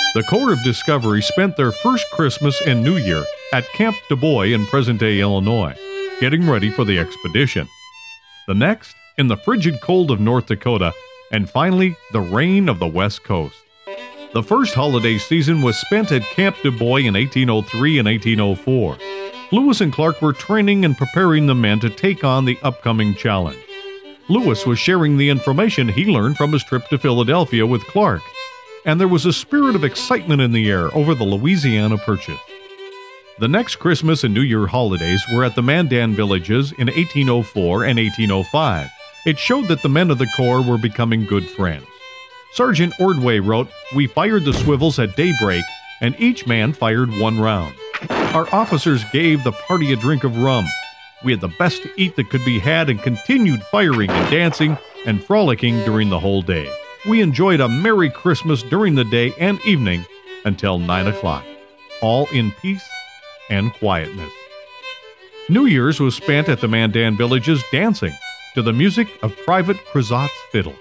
The Corps of Discovery spent their first Christmas and New Year at Camp Du Bois in present-day Illinois, getting ready for the expedition. The next, in the frigid cold of North Dakota, and finally, the rain of the West Coast. The first holiday season was spent at Camp Du Bois in 1803 and 1804. Lewis and Clark were training and preparing the men to take on the upcoming challenge. Lewis was sharing the information he learned from his trip to Philadelphia with Clark, and there was a spirit of excitement in the air over the Louisiana Purchase. The next Christmas and New Year holidays were at the Mandan villages in 1804 and 1805. It showed that the men of the Corps were becoming good friends. Sergeant Ordway wrote, "We fired the swivels at daybreak, and each man fired one round. Our officers gave the party a drink of rum. We had the best to eat that could be had and continued firing and dancing and frolicking during the whole day. We enjoyed a Merry Christmas during the day and evening until 9 o'clock, all in peace and quietness." New Year's was spent at the Mandan villages dancing to the music of Private Crozat's fiddle.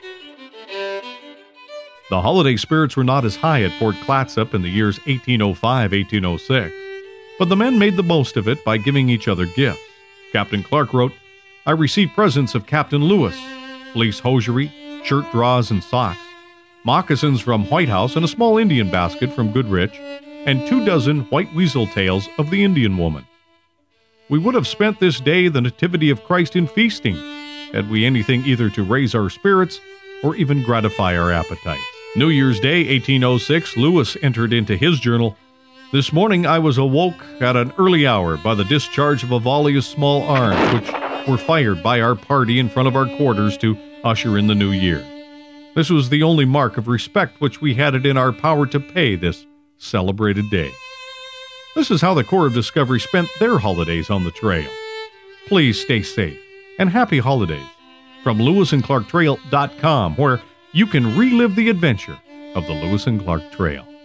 The holiday spirits were not as high at Fort Clatsop in the years 1805-1806, but the men made the most of it by giving each other gifts. Captain Clark wrote, "I received presents of Captain Lewis, fleece hosiery, shirt draws and socks, moccasins from White House and a small Indian basket from Goodrich, and 24 white weasel tails of the Indian woman. We would have spent this day the Nativity of Christ in feasting, had we anything either to raise our spirits or even gratify our appetites." New Year's Day, 1806, Lewis entered into his journal, "This morning I was awoke at an early hour by the discharge of a volley of small arms, which were fired by our party in front of our quarters to usher in the new year. This was the only mark of respect which we had it in our power to pay this celebrated day." This is how the Corps of Discovery spent their holidays on the trail. Please stay safe and happy holidays from LewisandClarkTrail.com, where you can relive the adventure of the Lewis and Clark Trail.